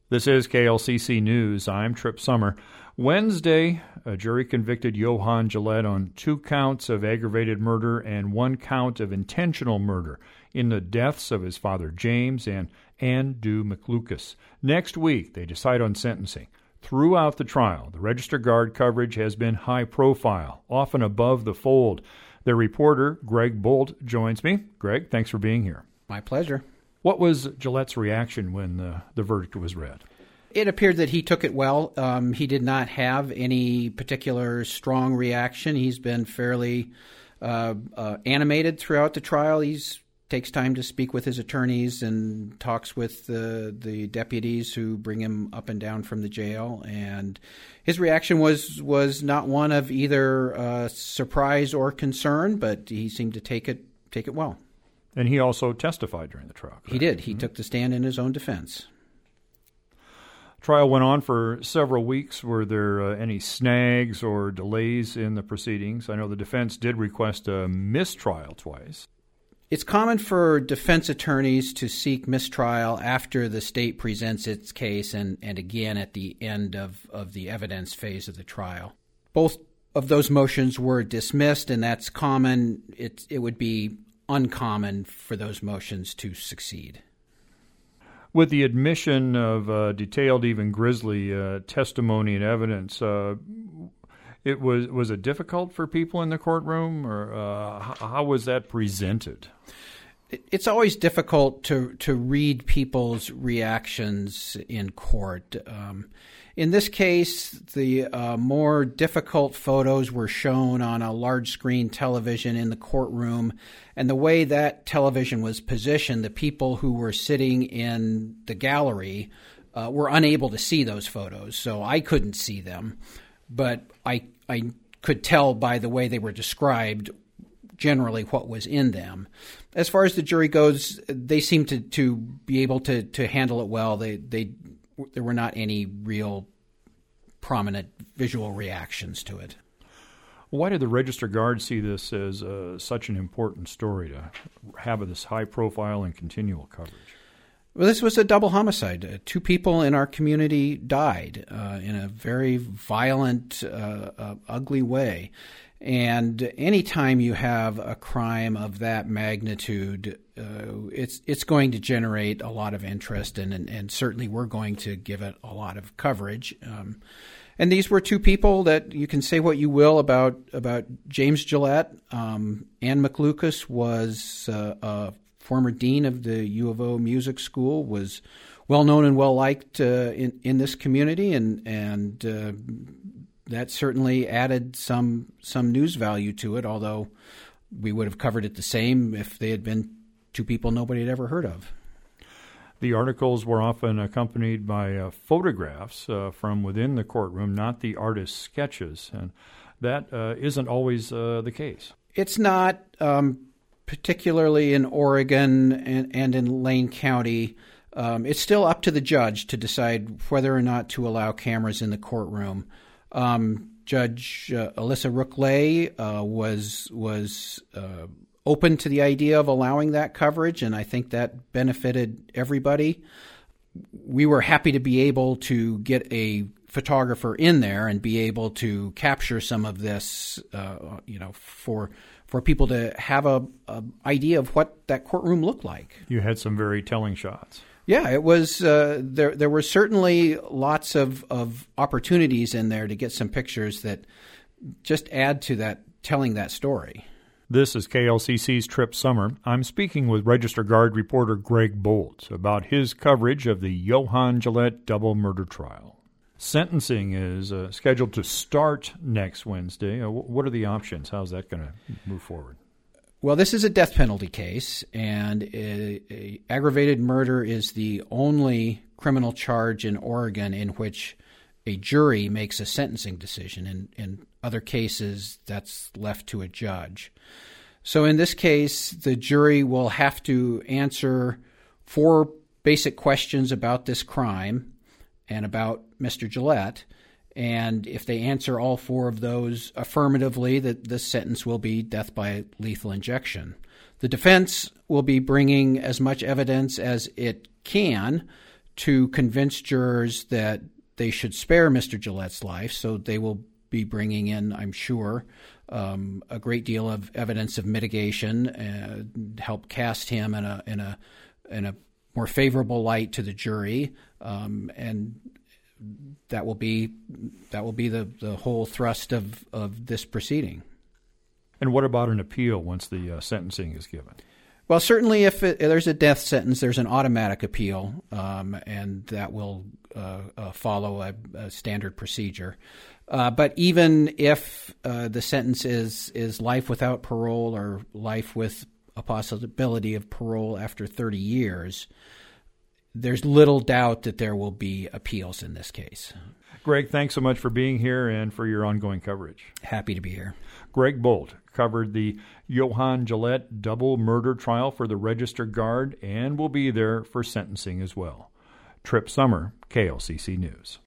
This is KLCC News. I'm Trip Summer. Wednesday, a jury convicted Johann Gillette on 2 counts of aggravated murder and 1 count of intentional murder in the deaths of his father James and Ann Dew McLucas. Next week, they decide on sentencing. Throughout the trial, the Register Guard coverage has been high profile, often above the fold. Their reporter, Greg Bolt, joins me. Greg, thanks for being here. My pleasure. What was Gillette's reaction when the verdict was read? It appeared that he took it well. He did not have any particular strong reaction. He's been fairly animated throughout the trial. He takes time to speak with his attorneys and talks with the deputies who bring him up and down from the jail. And his reaction was not one of either surprise or concern, but he seemed to take it well. And he also testified during the trial, correct? He did. He took the stand in his own defense. Trial went on for several weeks. Were there any snags or delays in the proceedings? I know the defense did request a mistrial twice. It's common for defense attorneys to seek mistrial after the state presents its case and again at the end of the evidence phase of the trial. Both of those motions were dismissed, and that's common. It would be uncommon for those motions to succeed. With the admission of detailed, even grisly testimony and evidence, was it difficult for people in the courtroom, or how was that presented? It's always difficult to read people's reactions in court. In this case, the more difficult photos were shown on a large screen television in the courtroom, and the way that television was positioned, the people who were sitting in the gallery were unable to see those photos, so I couldn't see them. But I could tell by the way they were described generally what was in them. As far as the jury goes, they seemed to be able to handle it well. There were not any real prominent visual reactions to it. Why did the Register Guard see this as such an important story to have this high profile and continual coverage? Well, this was a double homicide. 2 people in our community died in a very violent, ugly way. And anytime you have a crime of that magnitude, it's going to generate a lot of interest, and certainly we're going to give it a lot of coverage. And these were 2 people that you can say what you will about James Gillette. Ann McLucas was a former dean of the U of O Music School, was well known and well liked in this community, and that certainly added some news value to it, although we would have covered it the same if they had been 2 people nobody had ever heard of. The articles were often accompanied by photographs from within the courtroom, not the artist's sketches, and that isn't always the case. It's not, particularly in Oregon and in Lane County. It's still up to the judge to decide whether or not to allow cameras in the courtroom. Judge Alyssa Rook-Lay was open to the idea of allowing that coverage, and I think that benefited everybody. We were happy to be able to get a photographer in there and be able to capture some of this, for people to have a idea of what that courtroom looked like. You had some very telling shots. Yeah, it was. There were certainly lots of opportunities in there to get some pictures that just add to that, telling that story. This is KLCC's Trip Summer. I'm speaking with Register Guard reporter Greg Bolt about his coverage of the Johann Gillette double murder trial. Sentencing is scheduled to start next Wednesday. What are the options? How's that going to move forward? Well, this is a death penalty case, and aggravated murder is the only criminal charge in Oregon in which a jury makes a sentencing decision. In other cases, that's left to a judge. So in this case, the jury will have to answer 4 basic questions about this crime and about Mr. Gillette. And if they answer all 4 of those affirmatively, the sentence will be death by lethal injection. The defense will be bringing as much evidence as it can to convince jurors that they should spare Mr. Gillette's life, so they will be bringing in, I'm sure, a great deal of evidence of mitigation, help cast him in a more favorable light to the jury, and that will be the whole thrust of this proceeding. And what about an appeal once the sentencing is given? Well, certainly if there's a death sentence, there's an automatic appeal, and that will follow a standard procedure. But even if the sentence is life without parole or life with a possibility of parole after 30 years, there's little doubt that there will be appeals in this case. Greg, thanks so much for being here and for your ongoing coverage. Happy to be here. Greg Bolt covered the Johann Gillette double murder trial for the Register Guard and will be there for sentencing as well. Trip Summer, KLCC News.